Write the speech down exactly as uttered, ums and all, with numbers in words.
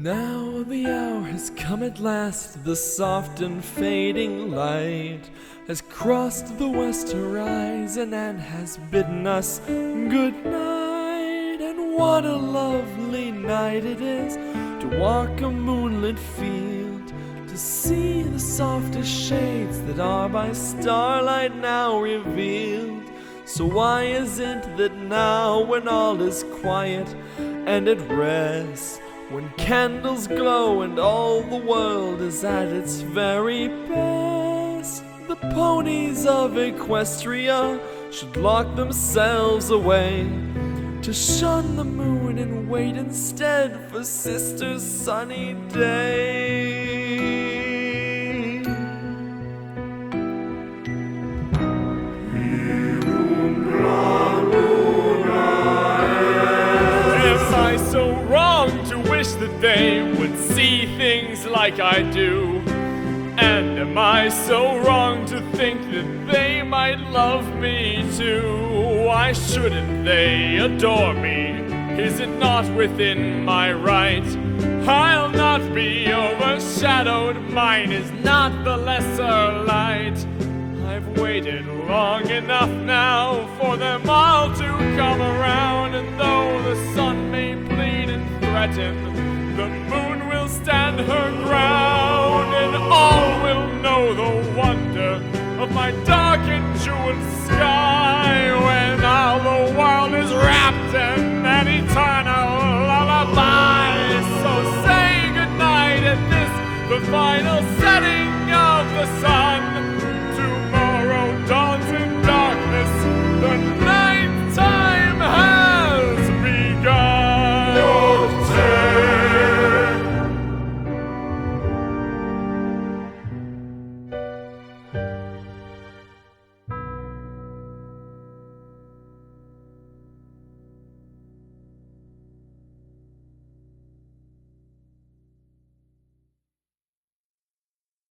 Now the hour has come at last, the soft and fading light has crossed the west horizon and has bidden us good night. And what a lovely night it is to walk a moonlit field, to see the softest shades that are by starlight now revealed. So why is it that now, when all is quiet and at rest, when candles glow and all the world is at its very best, the ponies of Equestria should lock themselves away to shun the moon and wait instead for sister's sunny day? Am I so wrong to wish that they would see things like I do? And am I so wrong to think that they might love me too? Why shouldn't they adore me? Is it not within my right? I'll not be overshadowed, mine is not the lesser light. I've waited long enough now for them all to come around, and though the sun may plead and threaten, the moon will stand her ground, and all will know the wonder of my dark and jeweled sky, when all the world is wrapped in an eternal lullaby. So say goodnight at this, the final setting of the sun.